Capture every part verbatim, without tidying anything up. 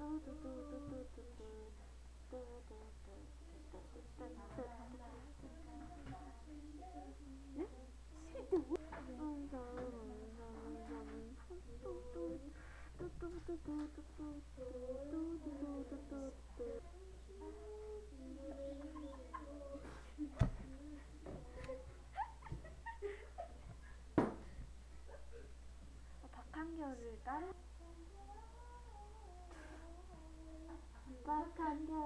박한결을 따라 박한결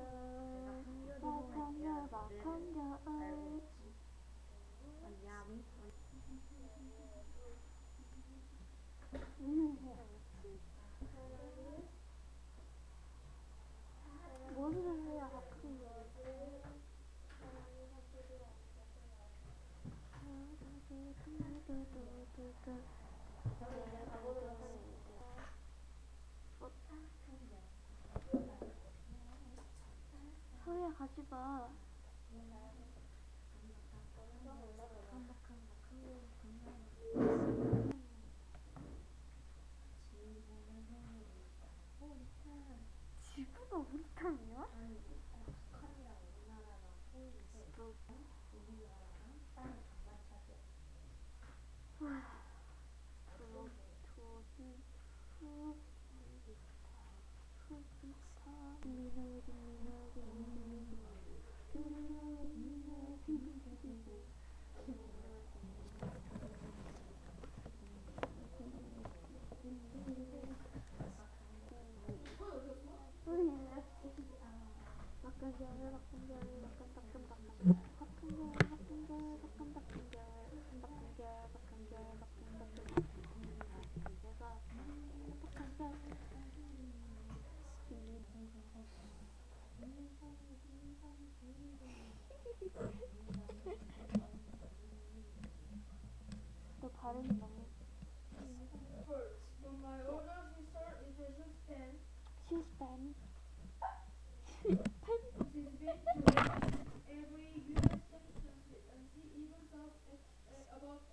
박한결 박한결 뭔 소리야 박한결. 서희야 가지마. 지구가 우리 탐이야? 너 발음이 너무 First, for my older sister is a Swiss pen. Swiss pen.